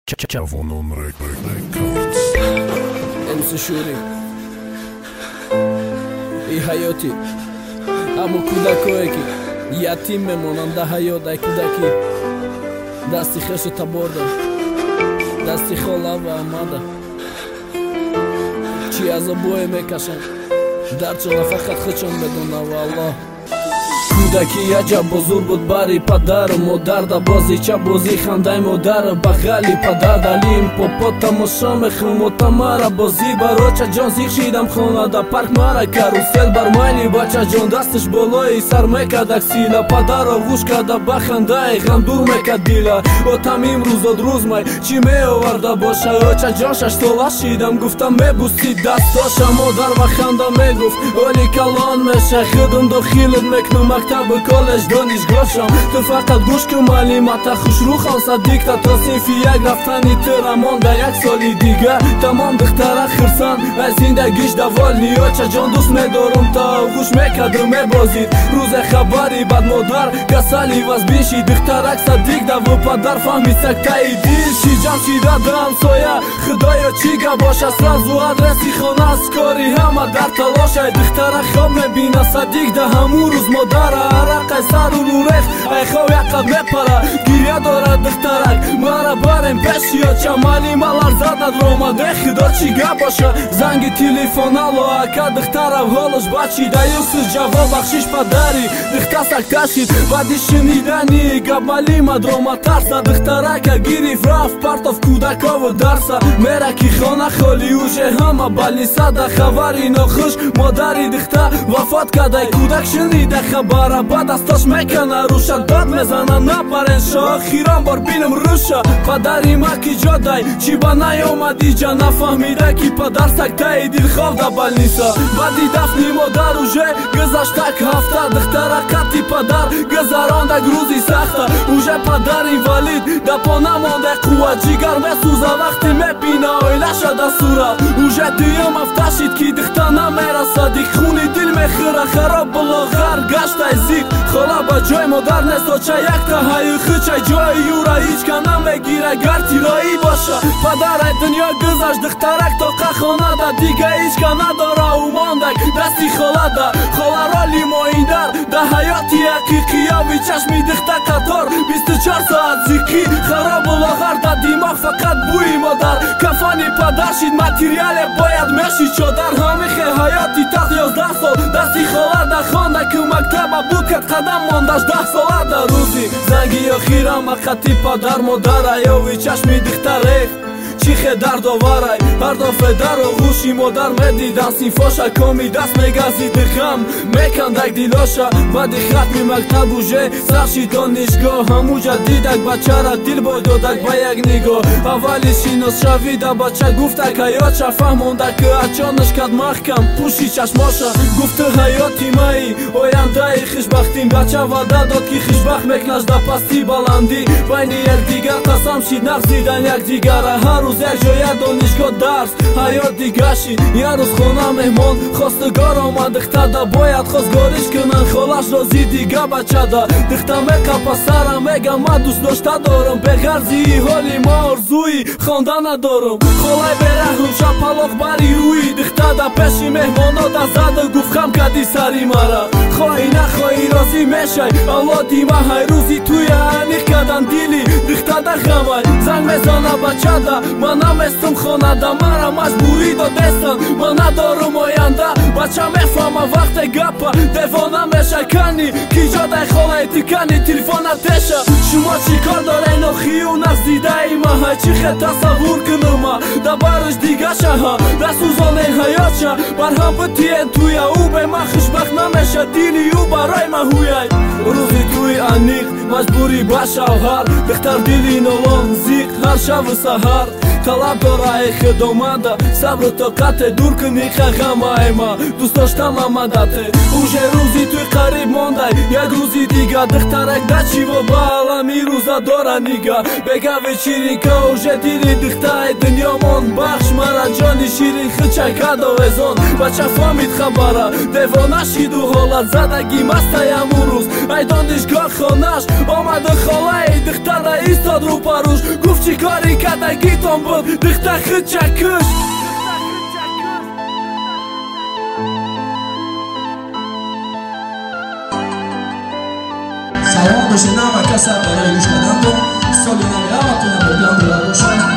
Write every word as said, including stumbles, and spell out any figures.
Javonon Records. امس شوری ای حیاتی همو کودکایی که یتیم میمونن ده حیات ای کودکی دستی خشو تا بردم دستی خولا و آماده چی از بوی میکشن درچون فقط خچون بدونه والله کودکی عجب بزرگ بود برای پدر و مادر در بازی چه بازی خنده مادر بغلی پدر دلیم پاپا تماشا میخوام و تمارا بازی برا چه جان زیخ شیدم خونه در پارک مرا کاروسل بر مایلی بچه جان دستش بالای سر میکد اکسیلا پدر رو گوش کرده بخنده غم دور میکد دیلا و تمیم روز و روز مای چی میآورده باشه و چه جان شش ساله شیدم گفتم میبوسی دستاشا مادر بخنده میگفت ولی کلان میشه خودم داخلت میکنم مکتب کالج دانشگاهشم تو فقط گوش که معلومات خوش رو خالصه دیکتا تا صنف یک رفتنی تر مانده یک سالی دیگه تمام دختره خرسان از زندگیش دوال نیا چه جان دوست میدارم تا گوش میکدم میبازید روز خبری بعد مادر کسالی واز بیشی دخترک صدیق دو پدر فهمی سکتای دیل شی جان شیده دم سایه خدایا چیگه باشه سرزو ادرسی خانه از کاری همه در تلاشه دختره خواب میبینه صدیق ده همون روز مادر عرق سر و نورخ ای خواه یقب میپره گیریه داره دخترک مرا بریم پیش یا چمالی مالار زده درامده خدا چیگه باشه زنگ تلیفون الو اکا دختره حالش بچیده یوسف جواب بخشیش پدری دخته سکتشید بعدی شنیدنی گبالی مدروما ترسه دخترک گیریف رفت پرتاف کودکا و درسه میره کی خانه خالی اوشه همه بلیسه ده خبری ناخوش مادری دخته وفات کده کودک شنیده خبره بعد از تاش میکنه روشه داد میزنه نپرن شا خیران بار بینم روشه پدری ما کی جادای چی با نیومدی جا نفهمیده کی پدر سکته دیل خواب ده بل نیسا بعدی دفنی مادر اوشه گذشتک هفته دختره کتی پدر گذرانده گروزی سخته اوشه پدر اینوالید ده پا نمانده قوه جیگر میسوزه وقتی میبینه آیله شده صورت اوشه دیم افتشید کی دخته نمیره صدیق خونی دل میخوره خراب بلاغر گشت زیق خاله با جای مادر نستا چه یک تا حیخی چه جای یورا هیچ که نمیگیره گر تیرایی باشه پدر دنیا گذشت دخترک تا خانه ده دیگه هیچ که نداره او ماندک دستی خاله ده خاله را لیمایی در ده حیاتی حقیقیه وی چشمی دخته قطار بیست و چهار ساعت زیقی خراب و لاغر ده دیماغ فقط بوی مادر کفانی پدر شید ماتریال باید میشید چادر همیخه حیاتی تخت یازده سال دستی خاله ده خانده که مکتب بود که قدم ماندش ده ساله در روزی زنگی اخیرم خطی پدر مادر ایاوی چشمی دختره چیخه درد آورای هر دفعه در آغوشی مادر میدیدن سیفاشا کامی دست میگزی دخم میکندک دیلاشا بعدی ختمی مکتب اوژه سرشی دانشگاه همو جدیدک بچه را دیل باید دادک با یک نگاه اولی شیناس شویده بچه گفتک حیات چه فهمونده که اچانش کد محکم پوشی چشماشا گفته حیاتی مایی آینده ای خوشبختیم بچه وعده داد که خوشبخت میکنش در پستی بلندی بین یک دیگر قسم شید نغزیدن یک دیگر هر روز یک جای دانشگاه درس حیات دیگه شید یه روز خونه مهمان خواستگار آمد دخته ده باید خواستگاریش کنن خالش رازی دیگه بچه ده دخته میکه پسرم میگم من دوست داشته دارم به غرضی حالی ما ارزوی خانده ندارم خالای برهم شپلاق بری روی دخته ده پیشی مهمانا ده زده گفت خم کدی سری مرا خواهی نخواهی رازی میشه اولادی ما های روزی توی انیخ کدن دیلی دخته ده غمای زنگ میزانه بچه ده من نمیستم خانه ده مرا مجبوری دادستن من ندارم آینده بچه میفهمه وقت گپه دیوانه میشه کنی کی جاده خاله تیکنی تلفون تشه شما چی کار داره اینا خیو نزدیده ای ما های چی خیلی تصور کنم ده برش دیگه شه ها ده سوزانه حیات شه بر هم بتین توی او به من خوشبخت نمیشه دیلی او برای من هویای روزی توی انیق مجبوری باشه هر دختر دیلی نوان زیق هر شب و سهر طلب داره ای خدامنده صبر و طاقت دور کنی خغم ای ما دوست داشتم امدته اوشه روزی توی قریب مانده یک روزی دیگه دخترک ده چی و بالامی روزا داره نیگه بگه و چیرین که اوشه دیلی دخته دنیا من بخش مرا جانی شیرین خچه کد و ازان بچه فامید خبره دیوانه شید و حالت زدگی مسته یمون روز ای دانشگاه خانش آمده خاله ای دختره ایستاد رو پروش گفت چی کاری که дадагитон буд дихта хичакуш سلام به شما و کسب برای گوش کردن. سالی نمیرم و کنم به بیان